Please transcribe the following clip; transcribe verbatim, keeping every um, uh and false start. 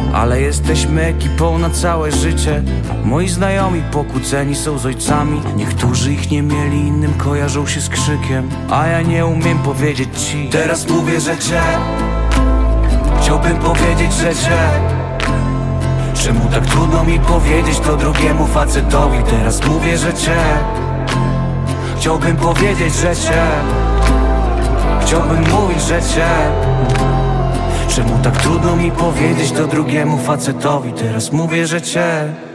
ale jesteśmy ekipą na całe życie. Moi znajomi pokłóceni są z ojcami. Niektórzy ich nie mieli, innym kojarzą się z krzykiem. A ja nie umiem powiedzieć ci. Teraz mówię, że cię chciałbym powiedzieć, że cię. Czemu tak trudno mi powiedzieć to drugiemu facetowi? Teraz mówię, że cię chciałbym powiedzieć, że cię. Chciałbym mówić, że cię. Czemu tak trudno mi powiedzieć to drugiemu facetowi? Teraz mówię, że cię.